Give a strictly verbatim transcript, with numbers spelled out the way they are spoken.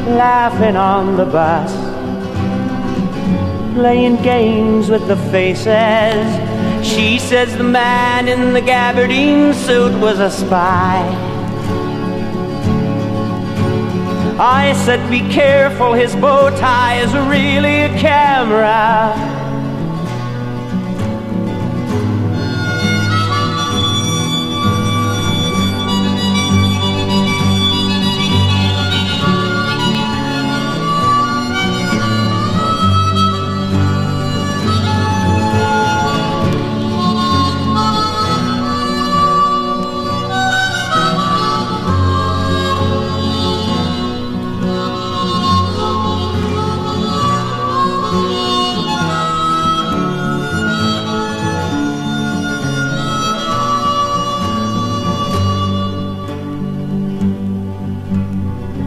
laughing on the bus, playing games with the faces. She says the man in the gabardine suit was a spy. I said, be careful, his bow tie is really a camera.